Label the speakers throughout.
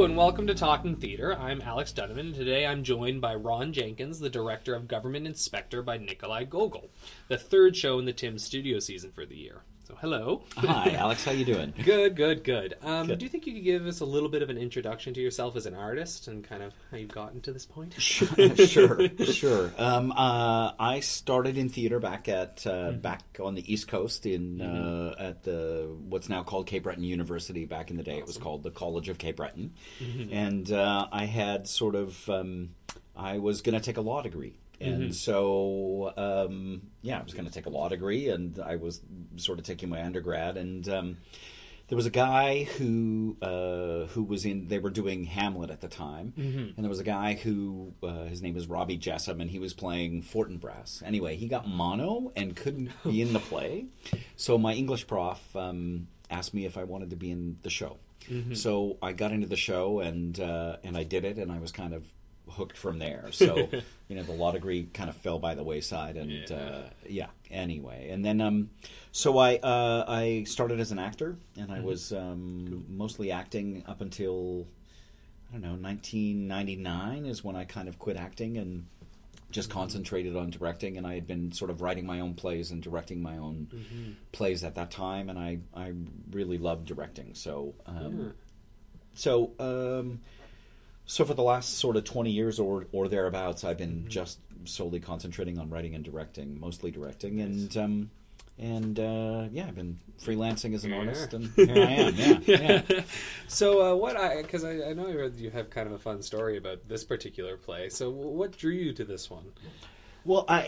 Speaker 1: and welcome to Talking Theatre. I'm Alex Donovan, and today I'm joined by Ron Jenkins, the Director of Government Inspector by Nikolai Gogol, the third show in the Tim Studio season for the year. So, hello.
Speaker 2: Hi, Alex. How you doing?
Speaker 1: Good.
Speaker 2: Good.
Speaker 1: Do you think you could give us a little bit of an introduction to yourself as an artist and kind of how you've gotten to this point?
Speaker 2: Sure. I started in theater back on the East Coast at the what's now called Cape Breton University. Back in the day, awesome. It was called the College of Cape Breton, and I had I was going to take a law degree. And so, I was going to take a law degree, and I was sort of taking my undergrad. And there was a guy who was they were doing Hamlet at the time. And there was a guy who, his name was Robbie Jessam, and he was playing Fortinbras. Anyway, he got mono and couldn't be in the play. So my English prof asked me if I wanted to be in the show. So I got into the show, and I did it, and I was kind of hooked from there. So, the law degree kind of fell by the wayside, and anyway. And then, so I started as an actor, and I was mostly acting up until, 1999 is when I kind of quit acting and just concentrated on directing. And I had been sort of writing my own plays and directing my own plays at that time, and I really loved directing. So, So for the last sort of 20 years or thereabouts, I've been just solely concentrating on writing and directing, mostly directing, nice. and I've been freelancing as an artist, and here I am. Yeah.
Speaker 1: So because I know I read you have kind of a fun story about this particular play. So what drew you to this one?
Speaker 2: Well, I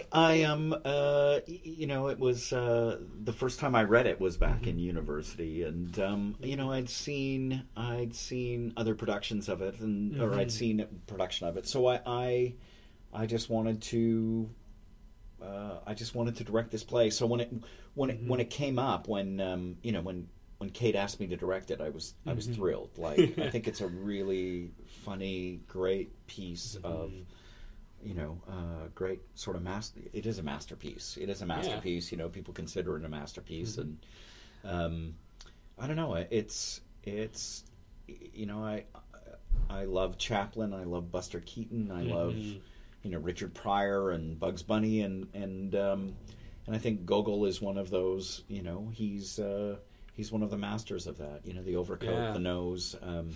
Speaker 2: it was the first time I read it was back in university, and I'd seen other productions of it, or I'd seen a production of it, so I just wanted to direct this play. So when it came up, when Kate asked me to direct it, I was thrilled. Like, I think it's a really funny, great piece of. Great sort of it is a masterpiece. It is a masterpiece. Yeah. People consider it a masterpiece, and I don't know. It's I love Chaplin. I love Buster Keaton. I love Richard Pryor and Bugs Bunny, and I think Gogol is one of those. He's one of the masters of that. The overcoat, the nose.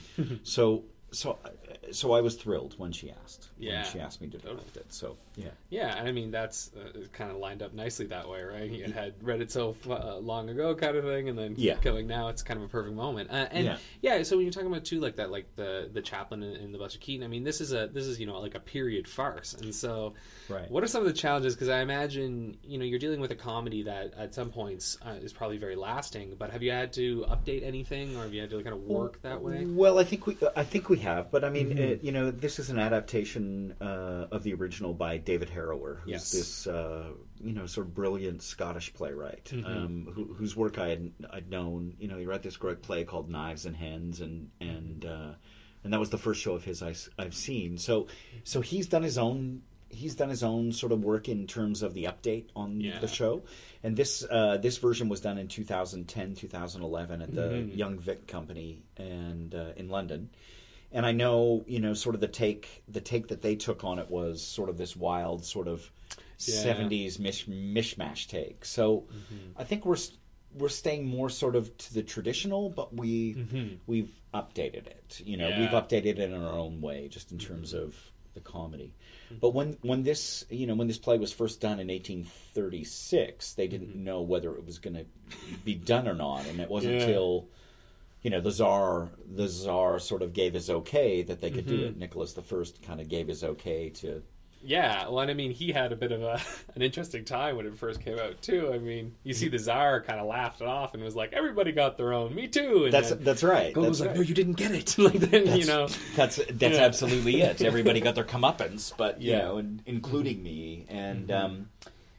Speaker 2: So I was thrilled when she asked. When she asked me to direct it. So
Speaker 1: yeah. And I mean, that's kind of lined up nicely that way, right? You had read it so long ago, kind of thing, and then going now, it's kind of a perfect moment. So when you're talking about too, like that, like the Chaplin and the Buster Keaton, I mean, this is like a period farce, and so what are some of the challenges? Because I imagine you're dealing with a comedy that at some points is probably very lasting. But have you had to update anything, or have you had to kind of work that way?
Speaker 2: Well, I think we have, but I mean, this is an adaptation of the original by David Harrower, who's this sort of brilliant Scottish playwright, whose work I'd known. He wrote this great play called Knives and Hens, and that was the first show of his I've seen. So he's done his own sort of work in terms of the update on the show, and this version was done in 2010, 2011 at the Young Vic Company and in London. And I know, sort of the take that they took on it was sort of this wild sort of 70s mishmash take. So I think we're staying more sort of to the traditional, but we've updated it. We've updated it in our own way, just in terms of the comedy. But when this play was first done in 1836, they didn't know whether it was going to be done or not, and it wasn't until the Tsar sort of gave his okay that they could do it. Nicholas I kind of gave his okay to.
Speaker 1: Yeah, well, and I mean, he had a bit of an interesting time when it first came out too. I mean, you see the Tsar kind of laughed it off and was like, "Everybody got their own, me too." And
Speaker 2: that's right.
Speaker 1: Gogol was like, "No, you didn't get it." Like then,
Speaker 2: that's absolutely it. Everybody got their comeuppance, but including me, and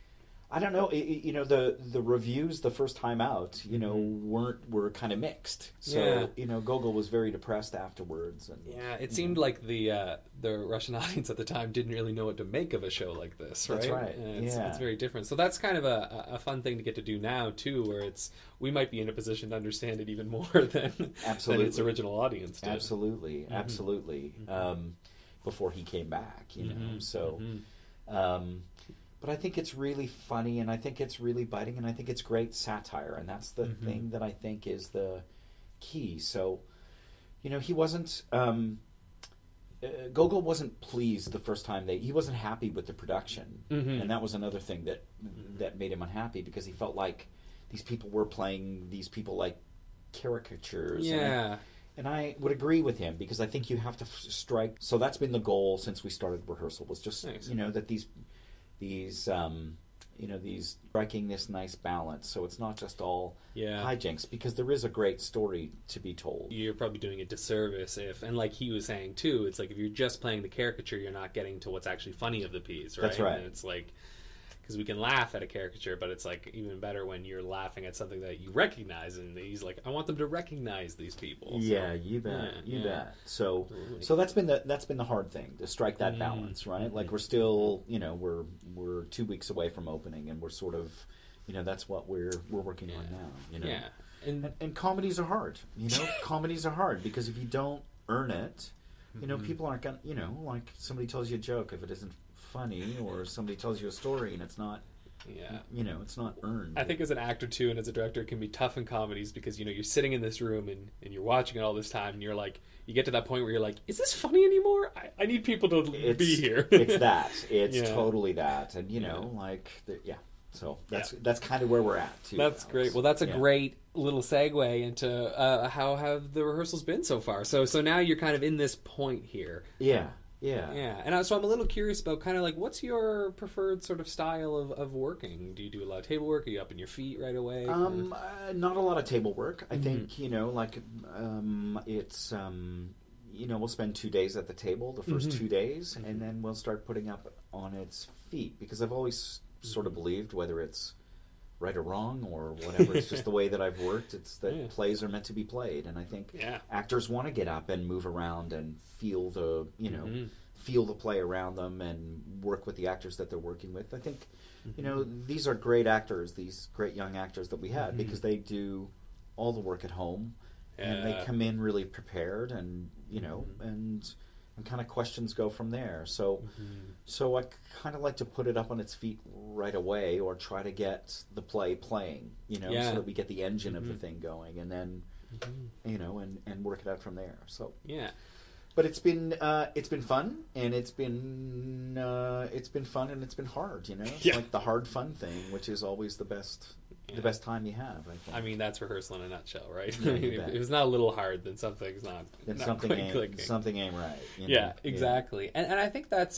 Speaker 2: I don't know. The reviews the first time out, were kind of mixed. So Gogol was very depressed afterwards. And,
Speaker 1: it seemed like the Russian audience at the time didn't really know what to make of a show like this, right?
Speaker 2: That's right.
Speaker 1: It's very different. So that's kind of a fun thing to get to do now too, where we might be in a position to understand it even more than its original audience did.
Speaker 2: Absolutely. Before he came back, so. But I think it's really funny, and I think it's really biting, and I think it's great satire, and that's the thing that I think is the key. So, he wasn't... Gogol wasn't pleased the first time he wasn't happy with the production, and that was another thing that made him unhappy, because he felt like these people were playing these people like caricatures.
Speaker 1: Yeah.
Speaker 2: And I would agree with him, because I think you have to strike... So that's been the goal since we started rehearsal, was just, that these striking this nice balance, so it's not just all hijinks, because there is a great story to be told.
Speaker 1: You're probably doing a disservice and like he was saying too, it's like if you're just playing the caricature, you're not getting to what's actually funny of the piece, right?
Speaker 2: That's right.
Speaker 1: And it's like, because we can laugh at a caricature, but it's like even better when you're laughing at something that you recognize, and he's like, I want them to recognize these people.
Speaker 2: Yeah, you bet, you bet. So that's been the hard thing, to strike that balance, right? Like we're still, we're 2 weeks away from opening, and we're sort of, that's what we're working on now.
Speaker 1: Yeah,
Speaker 2: and comedies are hard. Comedies are hard, because if you don't earn it, people aren't gonna, like somebody tells you a joke, if it isn't funny, or somebody tells you a story and it's not it's not earned.
Speaker 1: I think as an actor too, and as a director, it can be tough in comedies, because you're sitting in this room and you're watching it all this time, and you're like, you get to that point where you're like, is this funny anymore? I need people to be here.
Speaker 2: It's totally that, and so that's kind of where we're at too.
Speaker 1: That's great. Well, that's a great little segue into how have the rehearsals been so far. So now you're kind of in this point here.
Speaker 2: Yeah.
Speaker 1: And so I'm a little curious about kind of like, what's your preferred sort of style of working? Do you do a lot of table work? Are you up on your feet right away?
Speaker 2: Not a lot of table work. I think, it's, we'll spend 2 days at the table, the first 2 days, and then we'll start putting up on its feet, because I've always sort of believed, whether it's right or wrong or whatever, it's just the way that I've worked. It's that plays are meant to be played, and I think actors want to get up and move around and feel the feel the play around them and work with the actors that they're working with. I think these are great actors, these great young actors that we had, because they do all the work at home, and they come in really prepared, and and kind of questions go from there. So I kind of like to put it up on its feet right away, or try to get the play playing, so that we get the engine of the thing going, and then and work it out from there. So but it's been fun, and it's been fun, and it's been hard. It's like the hard fun thing, which is always the best time you have. I think.
Speaker 1: I mean, that's rehearsal in a nutshell, right? Yeah, if it's not a little hard, then something's not.
Speaker 2: Then
Speaker 1: not
Speaker 2: something ain't right.
Speaker 1: Yeah, exactly. And I think that's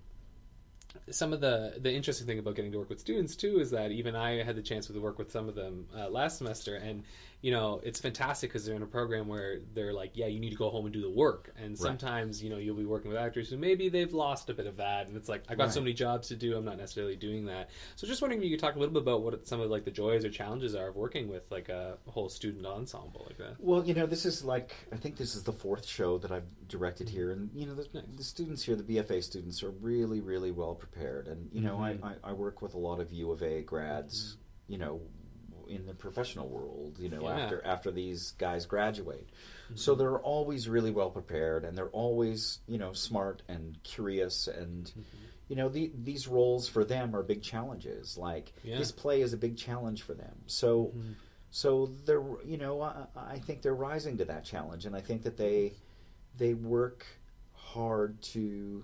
Speaker 1: some of the interesting thing about getting to work with students too is that even I had the chance to work with some of them last semester, and it's fantastic because they're in a program where they're like, you need to go home and do the work, and sometimes you'll be working with actors who maybe they've lost a bit of that, and it's like, I've got so many jobs to do, I'm not necessarily doing that. So just wondering if you could talk a little bit about what some of like the joys or challenges are of working with like a whole student ensemble like that.
Speaker 2: Well, this is like, I think this is the 4th show that I've directed here, and the students here, the BFA students, are really, really well prepared, and I work with a lot of U of A grads, in the professional world, after these guys graduate. So they're always really well prepared, and they're always, smart and curious, and these roles for them are big challenges. Like this play is a big challenge for them. So so they're, I think they're rising to that challenge, and I think that they work hard to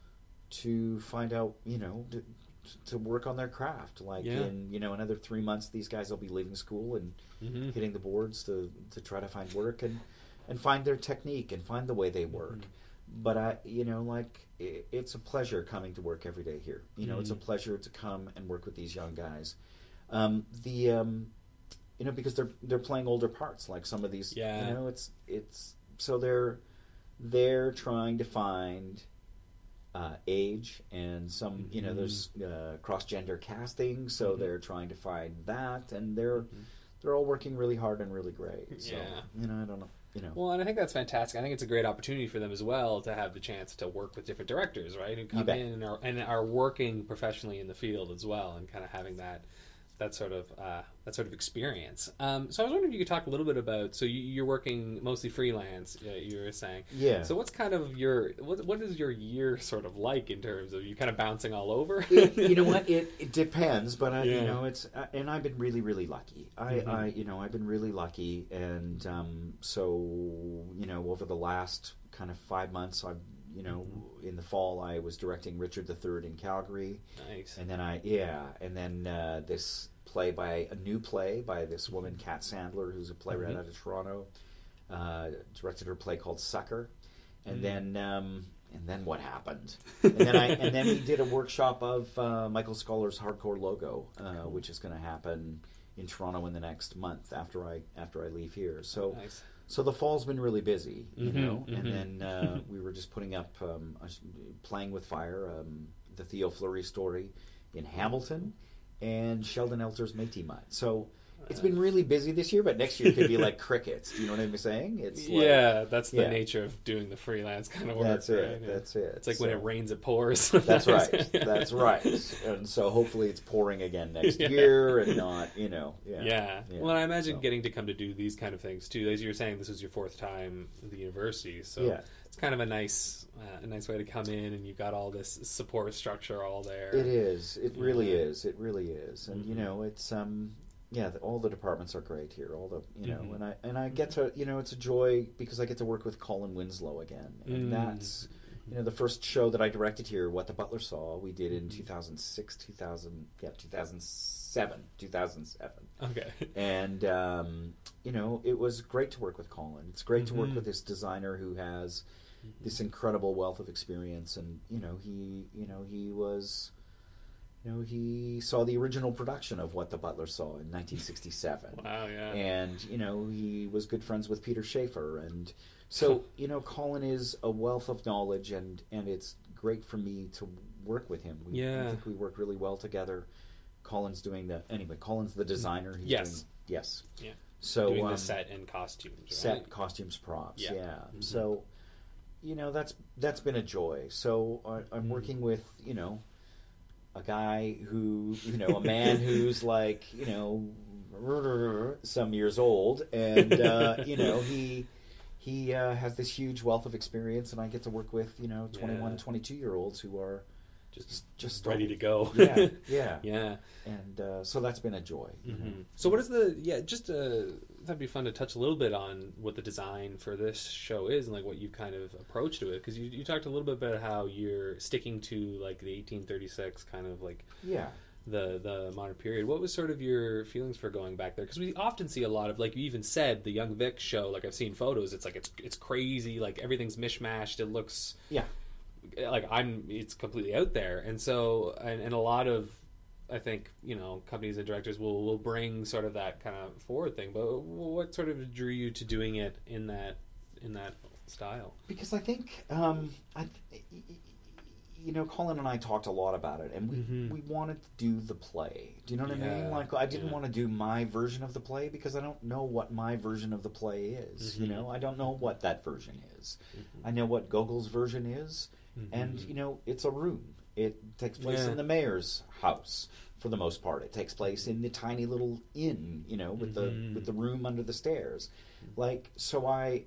Speaker 2: find out, to work on their craft. Like in another 3 months, these guys will be leaving school and hitting the boards to try to find work and find their technique and find the way they work. But it's a pleasure coming to work every day here. It's a pleasure to come and work with these young guys. Because they're playing older parts, like some of these. It's so they're trying to find age, and some, you know, there's cross-gender casting, so they're trying to find that, and they're all working really hard and really great. So, you know, I don't know. You know.
Speaker 1: Well, and I think that's fantastic. I think it's a great opportunity for them as well to have the chance to work with different directors, right, who come in and are working professionally in the field as well, and kind of having that sort of experience. So I was wondering if you could talk a little bit about. So you're working mostly freelance. You were saying.
Speaker 2: Yeah.
Speaker 1: So what's kind of what is your year sort of like in terms of you kind of bouncing all over?
Speaker 2: You know what? It depends, but you know, it's and I've been really, really lucky. I've been really lucky, and so you know, over the last kind of 5 months, I've. You know, in the fall, I was directing Richard III in Calgary.
Speaker 1: Nice.
Speaker 2: And then this new play by this woman, Kat Sandler, who's a playwright out of Toronto, directed her play called Sucker. And then what happened? And then we did a workshop of Michael Scholler's Hardcore Logo, which is going to happen in Toronto in the next month after I leave here. So. Nice. So the fall's been really busy, you know, and then we were just putting up Playing with Fire, the Theo Fleury story in Hamilton, and Sheldon Elter's Métis Mutt. So it's been really busy this year, but next year could be like crickets. Do you know what I'm saying? It's like,
Speaker 1: that's the nature of doing the freelance kind of work.
Speaker 2: That's it. Right? That's it.
Speaker 1: It's like when it rains, it pours.
Speaker 2: That's right. That's right. And so hopefully it's pouring again next year, and not, you know.
Speaker 1: Yeah. Well, I imagine getting to come to do these kind of things too. As you were saying, this was your 4th time at the university, so it's kind of a nice way to come in, and you've got all this support structure all there.
Speaker 2: It is. It really is. It really is. And you know, it's all the departments are great here. All the and I get to, you know, it's a joy because I get to work with Colin Winslow again, and that's, you know, the first show that I directed here, What the Butler Saw, we did in 2007.
Speaker 1: Okay.
Speaker 2: And you know, it was great to work with Colin. It's great to work with this designer who has this incredible wealth of experience, and you know, he was. You know, he saw the original production of What the Butler Saw in 1967.
Speaker 1: Wow, yeah.
Speaker 2: And, you know, he was good friends with Peter Schaefer. And so, you know, Colin is a wealth of knowledge, and it's great for me to work with him. I think we work really well together. Colin's the designer.
Speaker 1: Yes.
Speaker 2: Yeah. So,
Speaker 1: doing the set and costumes, right?
Speaker 2: Set, costumes, props, So, you know, that's been a joy. So I'm working with, you know, a guy who, you know, a man who's like, you know, some years old, and you know, he has this huge wealth of experience, and I get to work with, you know, 21, 22-year-olds who are just
Speaker 1: ready to go.
Speaker 2: Yeah. And so that's been a joy. You know?
Speaker 1: So what is that'd be fun to touch a little bit on what the design for this show is, and like what you kind of approach to it, because you talked a little bit about how you're sticking to like the 1836 kind of like the modern period. What was sort of your feelings for going back there? Because we often see a lot of, like you even said, the Young Vic show. Like I've seen photos. It's like it's crazy. Like everything's mishmashed. It looks like it's completely out there, and so and a lot of, I think, you know, companies and directors will bring sort of that kind of forward thing. But what sort of drew you to doing it in that style?
Speaker 2: Because I think you know, Colin and I talked a lot about it, and we wanted to do the play. Do you know what I mean? Like, I didn't want to do my version of the play because I don't know what my version of the play is. You know, I don't know what that version is. I know what Gogol's version is, and you know, it's a room. It takes place in the mayor's house for the most part. It takes place in the tiny little inn, you know, with the room under the stairs. Like, so I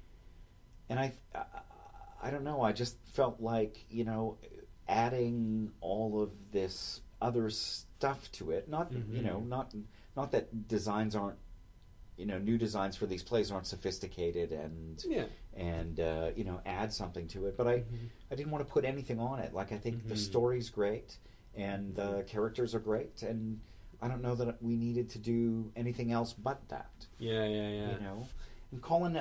Speaker 2: don't know. I just felt like, you know, adding all of this other stuff to it. Not you know, not that designs aren't, you know, new designs for these plays aren't sophisticated and you know, add something to it. But I didn't want to put anything on it. Like, I think the story's great and the characters are great, and I don't know that we needed to do anything else but that. You know, and Colin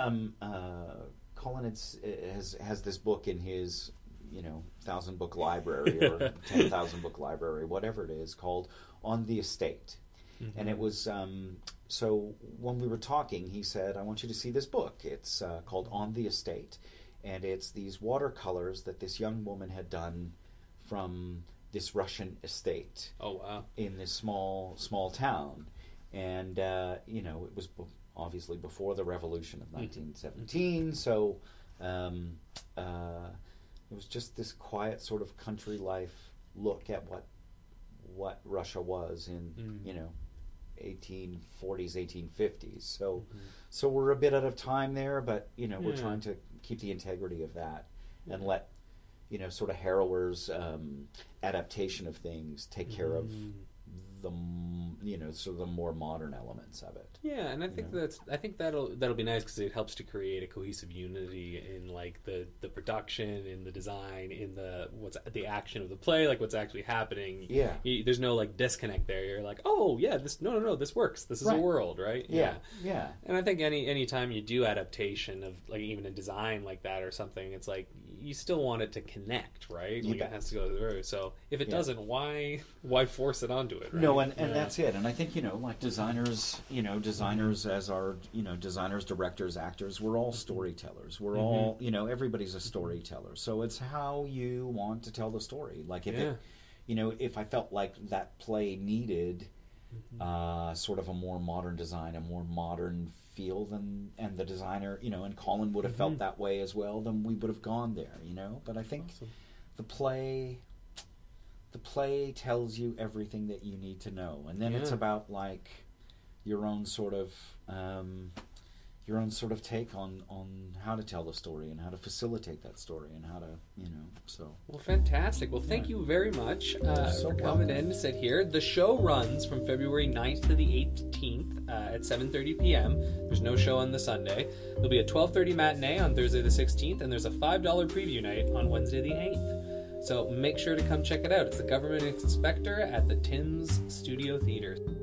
Speaker 2: has this book in his, you know, 1,000-book library or 10,000-book library, whatever it is, called On the Estate. And it was, so when we were talking, he said, I want you to see this book. It's called On the Estate. and it's these watercolors that this young woman had done from this Russian estate.
Speaker 1: Oh, wow.
Speaker 2: In this small town. And, it was obviously before the revolution of 1917, so it was just this quiet sort of country life look at what Russia was in, 1840s, 1850s. So we're a bit out of time there, but, we're trying to keep the integrity of that and let, sort of Harrower's adaptation of things take care of the sort of the more modern elements of it.
Speaker 1: Yeah, and I think that'll be nice because it helps to create a cohesive unity in like the production, in the design, in the action of the play, like what's actually happening.
Speaker 2: Yeah,
Speaker 1: there's no like disconnect there. You're like, oh yeah, this works. This is a world, right?
Speaker 2: Yeah.
Speaker 1: And I think any time you do adaptation of like even a design like that or something, it's like you still want it to connect, right? Like it has to go through. So if it doesn't, why force it onto it? Right?
Speaker 2: No, and that's it. And I think like designers as our designers, directors, actors, we're all storytellers. We're all everybody's a storyteller. So it's how you want to tell the story. Like if if I felt like that play needed sort of a more modern design, a more modern feel and the designer, and Colin would have felt that way as well, then we would have gone there, But I think the play tells you everything that you need to know, and then it's about like your own sort of take on how to tell the story and how to facilitate that story and how to
Speaker 1: Well, fantastic. Well, thank you very much for coming in to sit here. The show runs from February 9th to the 18th at 7:30 p.m. There's no show on the Sunday. There'll be a 12:30 matinee on Thursday the 16th, and there's a $5 preview night on Wednesday the 8th. So make sure to come check it out. It's the Government Inspector at the Timms Studio Theater.